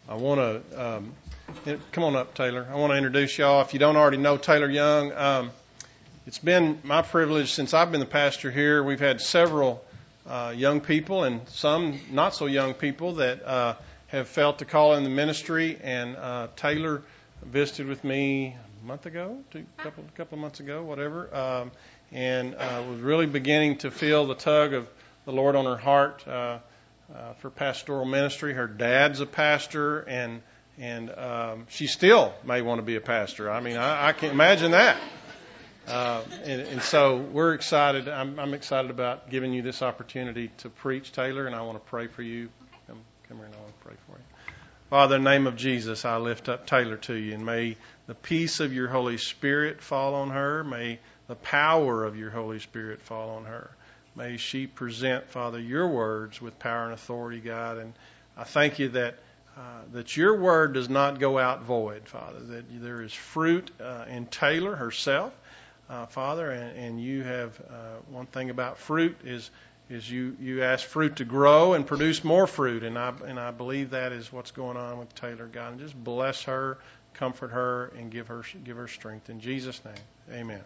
I want to come on up, Taylor. I want to introduce y'all. If you don't already know Taylor Young, it's been my privilege since I've been the pastor here. We've had several young people and some not so young people that have felt the call in the ministry. And Taylor visited with me a month ago, a couple of months ago, whatever, and was really beginning to feel the tug of the Lord on her heart for pastoral ministry. Her dad's a pastor, and she still may want to be a pastor. I mean, I can't imagine that. And so we're excited. I'm excited about giving you this opportunity to preach, Taylor, and I want to pray for you. Come here, and I want to pray for you. Father, in the name of Jesus, I lift up Taylor to you, and may the peace of your Holy Spirit fall on her. May the power of your Holy Spirit fall on her. May she present, Father, your words with power and authority, God. And I thank you that your word does not go out void, Father, that there is fruit in Taylor herself, Father, and you have one thing about fruit is you ask fruit to grow and produce more fruit, and I believe that is what's going on with Taylor, God. And just bless her, comfort her, and give her strength. In Jesus' name, amen.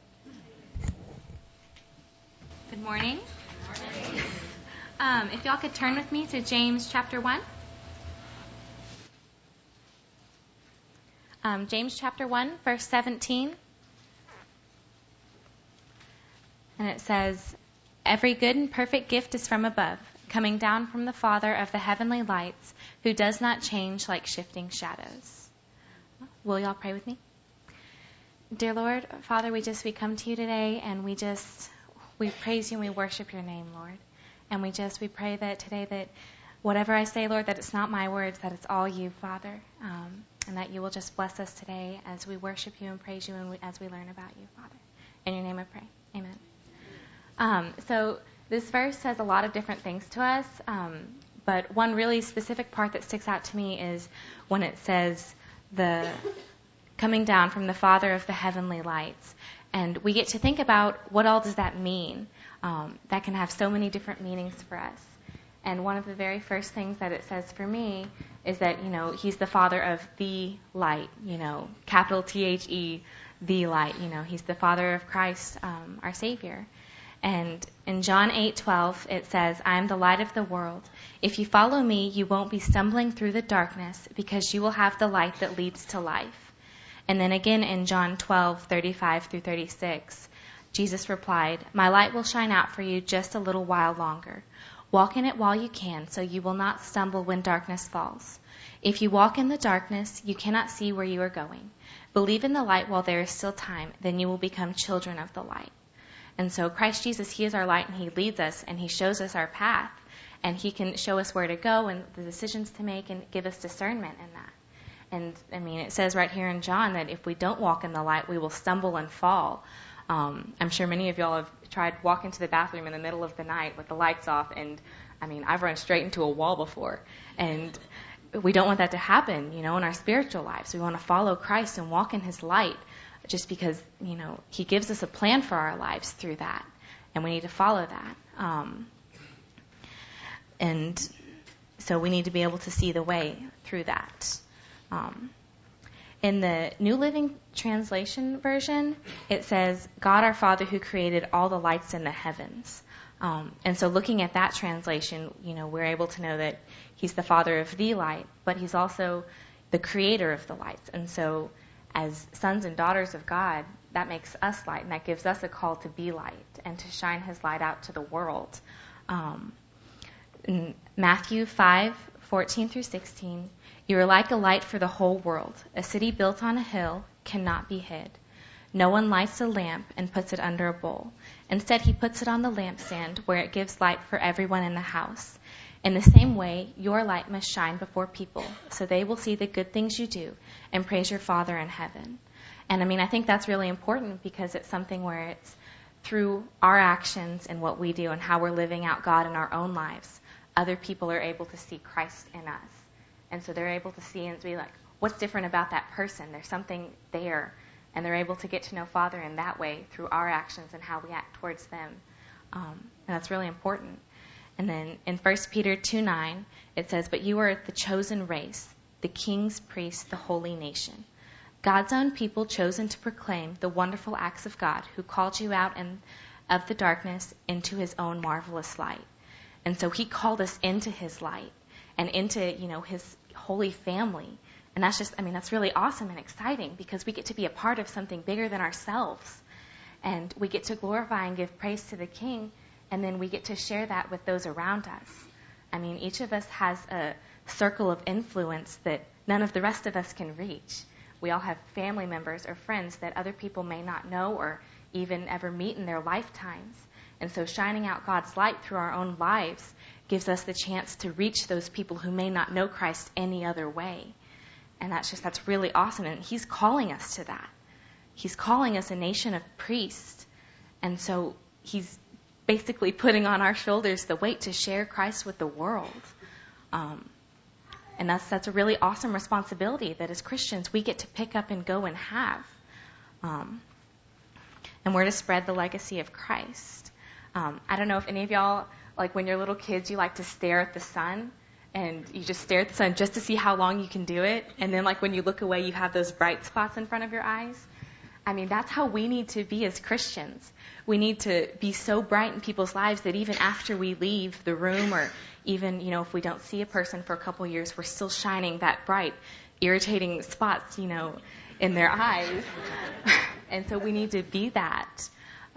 Good morning. If y'all could turn with me to James chapter 1. James chapter 1, verse 17. And it says, "Every good and perfect gift is from above, coming down from the Father of the heavenly lights, who does not change like shifting shadows." Will y'all pray with me? Dear Lord, Father, we come to you today, and we praise you and we worship your name, Lord. And we pray that today that whatever I say, Lord, that it's not my words, that it's all you, Father. And that you will just bless us today as we worship you and praise you and as we learn about you, Father. In your name I pray. Amen. So this verse says a lot of different things to us, but one really specific part that sticks out to me is when it says the coming down from the Father of the heavenly lights. And we get to think about what all does that mean. That can have so many different meanings for us. And one of the very first things that it says for me is that, he's the Father of the light, capital THE, the light. He's the Father of Christ, our Savior. And in John 8:12, it says, "I am the light of the world. If you follow me, you won't be stumbling through the darkness because you will have the light that leads to life." And then again in John 12:35 through 36, Jesus replied, "My light will shine out for you just a little while longer. Walk in it while you can, so you will not stumble when darkness falls. If you walk in the darkness, you cannot see where you are going. Believe in the light while there is still time, then you will become children of the light." And so Christ Jesus, he is our light, and he leads us, and he shows us our path, and he can show us where to go and the decisions to make and give us discernment in that. And it says right here in John that if we don't walk in the light, we will stumble and fall. I'm sure many of y'all have tried walking to the bathroom in the middle of the night with the lights off, and I've run straight into a wall before. And we don't want that to happen, in our spiritual lives. We want to follow Christ and walk in his light just because, he gives us a plan for our lives through that. And we need to follow that. And so we need to be able to see the way through that. In the New Living Translation version, it says, "God our Father who created all the lights in the heavens." And so looking at that translation, we're able to know that he's the Father of the light, but he's also the creator of the lights. And so as sons and daughters of God, that makes us light, and that gives us a call to be light and to shine his light out to the world. In Matthew 5:14 through 16, "You are like a light for the whole world. A city built on a hill cannot be hid. No one lights a lamp and puts it under a bowl. Instead, he puts it on the lampstand where it gives light for everyone in the house. In the same way, your light must shine before people, so they will see the good things you do and praise your Father in heaven." And I think that's really important because it's something where it's through our actions and what we do and how we're living out God in our own lives, other people are able to see Christ in us. And so they're able to see and be like, what's different about that person? There's something there. And they're able to get to know Father in that way through our actions and how we act towards them. And that's really important. And then in 1 Peter 2:9, it says, "But you are the chosen race, the king's priests, the holy nation. God's own people chosen to proclaim the wonderful acts of God who called you out of the darkness into his own marvelous light. And so he called us into his light and into, his holy family. And that's just, that's really awesome and exciting because we get to be a part of something bigger than ourselves. And we get to glorify and give praise to the King, and then we get to share that with those around us. Each of us has a circle of influence that none of the rest of us can reach. We all have family members or friends that other people may not know or even ever meet in their lifetimes. And so shining out God's light through our own lives gives us the chance to reach those people who may not know Christ any other way. And that's really awesome. And he's calling us to that. He's calling us a nation of priests. And so he's basically putting on our shoulders the weight to share Christ with the world. And that's a really awesome responsibility that as Christians we get to pick up and go and have. And we're to spread the legacy of Christ. I don't know if any of y'all, like when you're little kids, you like to stare at the sun. And you just stare at the sun just to see how long you can do it. And then like when you look away, you have those bright spots in front of your eyes. That's how we need to be as Christians. We need to be so bright in people's lives that even after we leave the room or even, if we don't see a person for a couple years, we're still shining that bright, irritating spots, in their eyes. And so we need to be that.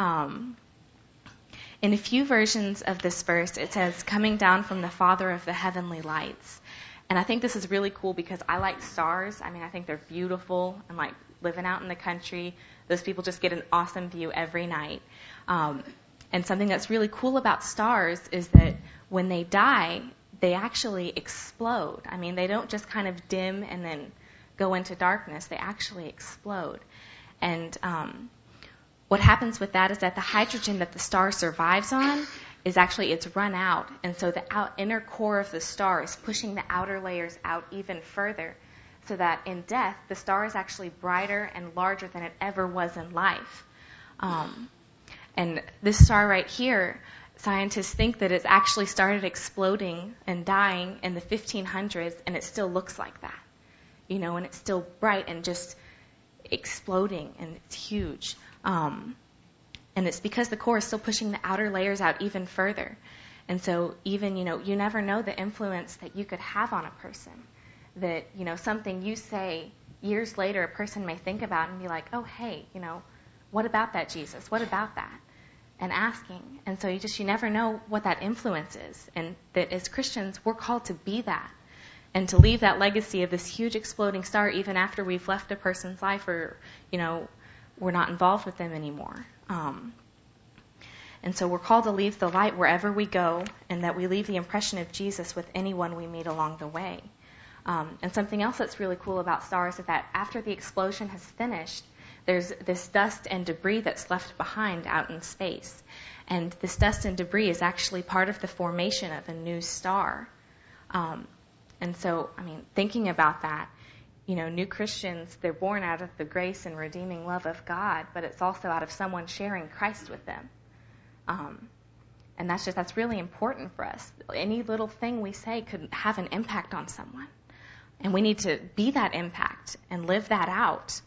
In a few versions of this verse, it says, coming down from the Father of the heavenly lights. And I think this is really cool because I like stars. I think they're beautiful. And like living out in the country, those people just get an awesome view every night. And something that's really cool about stars is that when they die, they actually explode. They don't just kind of dim and then go into darkness. They actually explode. And what happens with that is that the hydrogen that the star survives on is actually it's run out. And so the inner core of the star is pushing the outer layers out even further so that in death, the star is actually brighter and larger than it ever was in life. And this star right here, scientists think that it's actually started exploding and dying in the 1500s, and it still looks like that. And it's still bright and just exploding, and it's huge. And it's because the core is still pushing the outer layers out even further. And so even, you never know the influence that you could have on a person. That, something you say years later, a person may think about and be like, oh, hey, what about that Jesus? What about that? And asking. And so you never know what that influence is. And that as Christians, we're called to be that. And to leave that legacy of this huge exploding star even after we've left a person's life or, we're not involved with them anymore. And so we're called to leave the light wherever we go and that we leave the impression of Jesus with anyone we meet along the way. And something else that's really cool about stars is that after the explosion has finished, there's this dust and debris that's left behind out in space. And this dust and debris is actually part of the formation of a new star. And so, thinking about that, new Christians, they're born out of the grace and redeeming love of God, but it's also out of someone sharing Christ with them. And that's really important for us. Any little thing we say could have an impact on someone. And we need to be that impact and live that out.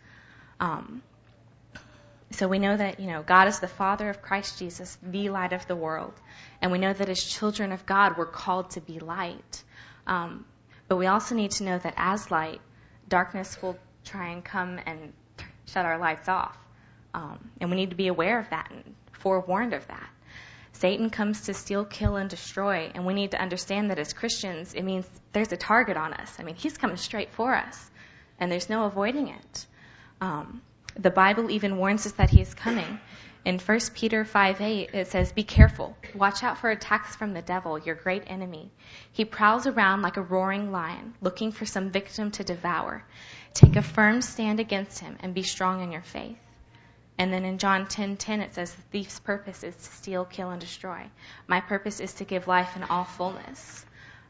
So we know that, God is the Father of Christ Jesus, the light of the world. And we know that as children of God, we're called to be light. But we also need to know that as light, darkness will try and come and shut our lights off. And we need to be aware of that and forewarned of that. Satan comes to steal, kill, and destroy, and we need to understand that as Christians, it means there's a target on us. He's coming straight for us, and there's no avoiding it. The Bible even warns us that he is coming. In 1 Peter 5:8, it says, "Be careful. Watch out for attacks from the devil, your great enemy. He prowls around like a roaring lion, looking for some victim to devour. Take a firm stand against him and be strong in your faith." And then in John 10:10, it says, "The thief's purpose is to steal, kill, and destroy. My purpose is to give life in all fullness."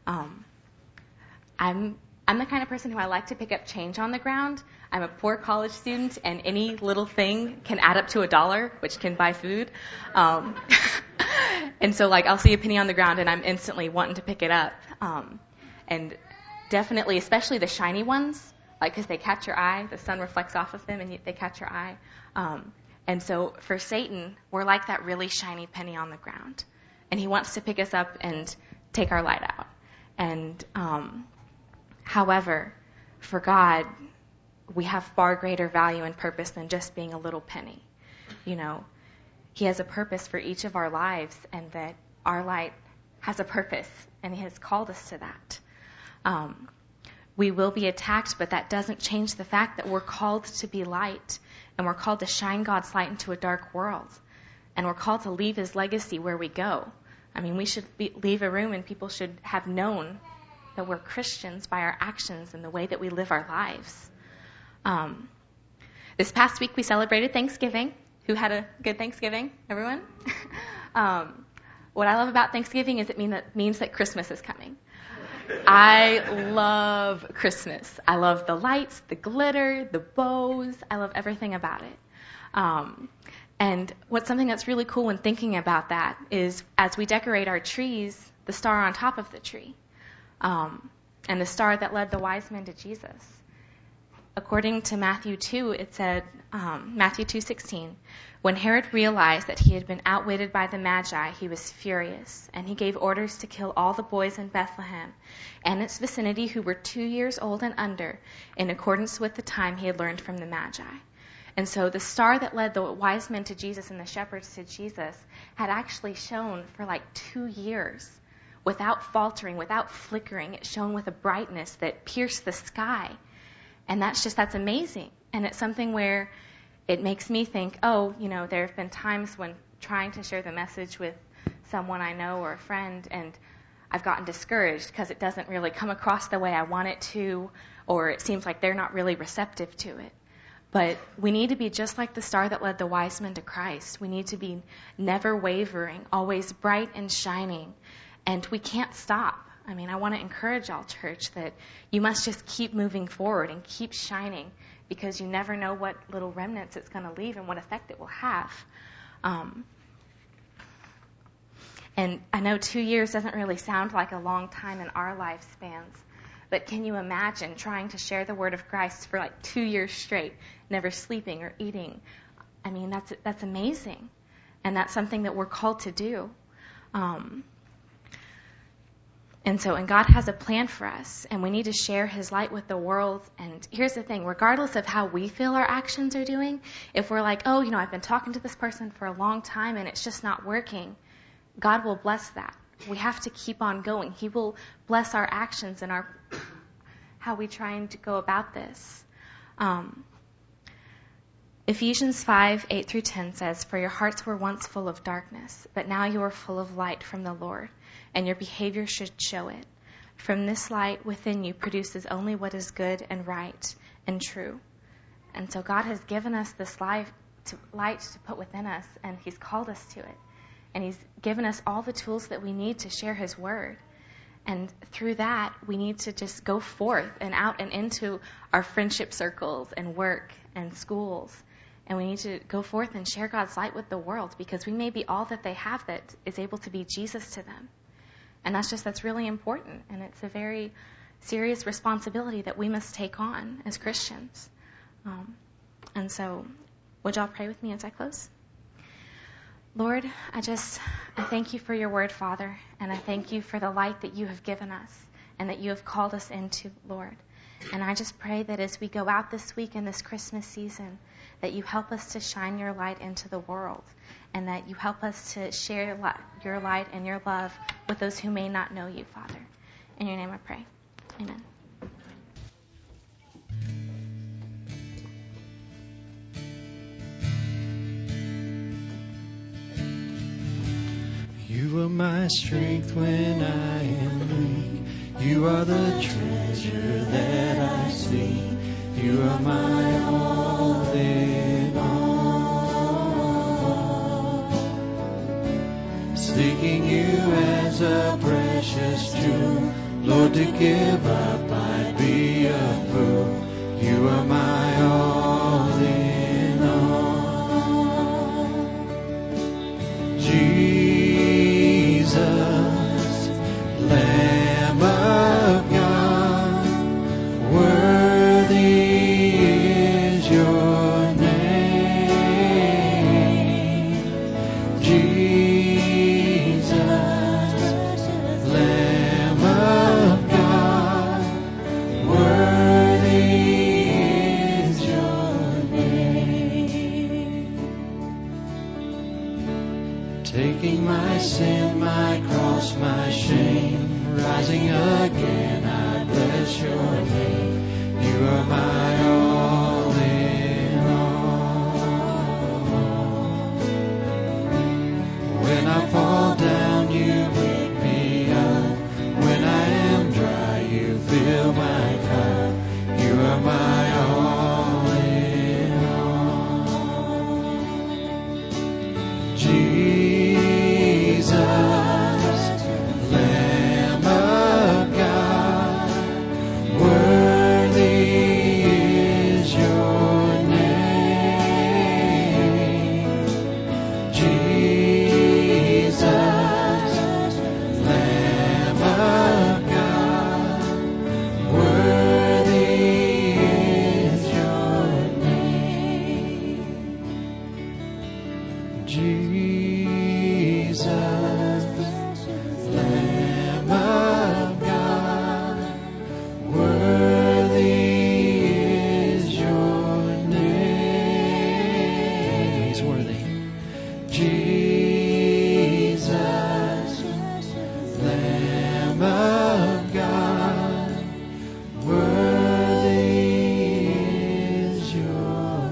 I'm the kind of person who I like to pick up change on the ground. I'm a poor college student, and any little thing can add up to $1, which can buy food. And so, I'll see a penny on the ground, and I'm instantly wanting to pick it up. And definitely, especially the shiny ones, like because they catch your eye, the sun reflects off of them and they catch your eye. And so for Satan, we're like that really shiny penny on the ground. And he wants to pick us up and take our light out. And however, for God, we have far greater value and purpose than just being a little penny. You know, he has a purpose for each of our lives, and that our light has a purpose, and he has called us to that. We will be attacked, but that doesn't change the fact that we're called to be light, and we're called to shine God's light into a dark world, and we're called to leave his legacy where we go. I mean, we should leave a room and people should have known that we're Christians by our actions and the way that we live our lives. This past week we celebrated Thanksgiving. Who had a good Thanksgiving? Everyone? What I love about Thanksgiving is it means that Christmas is coming. I love Christmas. I love the lights, the glitter, the bows. I love everything about it. And what's something that's really cool when thinking about that is as we decorate our trees, the star on top of the tree, and the star that led the wise men to Jesus. According to Matthew 2, it said, Matthew 2:16, when Herod realized that he had been outwitted by the Magi, he was furious, and he gave orders to kill all the boys in Bethlehem and its vicinity who were 2 years old and under, in accordance with the time he had learned from the Magi. And so the star that led the wise men to Jesus and the shepherds to Jesus had actually shone for like 2 years without faltering, without flickering. It shone with a brightness that pierced the sky. And that's amazing. And it's something where it makes me think, there have been times when trying to share the message with someone I know or a friend, and I've gotten discouraged because it doesn't really come across the way I want it to, or it seems like they're not really receptive to it. But we need to be just like the star that led the wise men to Christ. We need to be never wavering, always bright and shining. And we can't stop. I mean, I want to encourage all, church, that you must just keep moving forward and keep shining, because you never know what little remnants it's going to leave and what effect it will have. And I know 2 years doesn't really sound like a long time in our lifespans, but can you imagine trying to share the word of Christ for like 2 years straight, never sleeping or eating? I mean, that's amazing. And that's something that we're called to do. And God has a plan for us, and we need to share his light with the world. And here's the thing, regardless of how we feel our actions are doing, if we're like, I've been talking to this person for a long time and it's just not working, God will bless that. We have to keep on going. He will bless our actions and how we try to go about this. Ephesians 5:8-10 says, for your hearts were once full of darkness, but now you are full of light from the Lord, and your behavior should show it. From this light within you produces only what is good and right and true. And so God has given us this light to put within us, and he's called us to it. And he's given us all the tools that we need to share his word. And through that, we need to just go forth and out and into our friendship circles and work and schools. And we need to go forth and share God's light with the world, because we may be all that they have that is able to be Jesus to them. And that's really important. And it's a very serious responsibility that we must take on as Christians. And so, would y'all pray with me as I close? Lord, I thank you for your word, Father. And I thank you for the light that you have given us and that you have called us into, Lord. And I just pray that as we go out this week in this Christmas season, that you help us to shine your light into the world, and that you help us to share your light and your love with those who may not know you, Father. In your name I pray. Amen. You are my strength when I am weak. You are the treasure that I seek. You are my all in all. Seeking you as a precious jewel, Lord, to give up I'd be a fool. You are my all in all. Jesus, Lamb of God, sin, my cross, my shame, rising again, I bless your name. You are my all in all. When I fall down, you pick me up. When I am dry, you fill my cup. You are my all in all. Jesus, Lamb of God, worthy is your name. Jesus, Lamb of God, worthy is your name. Jesus, Lamb of God, worthy is your name. He's worthy. Jesus, Lamb of God, worthy is your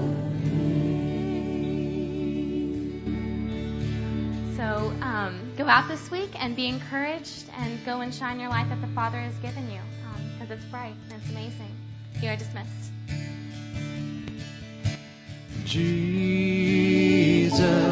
name. So go out this week and be encouraged and go and shine your light that the Father has given you, because it's bright and it's amazing. You are dismissed. Jesus,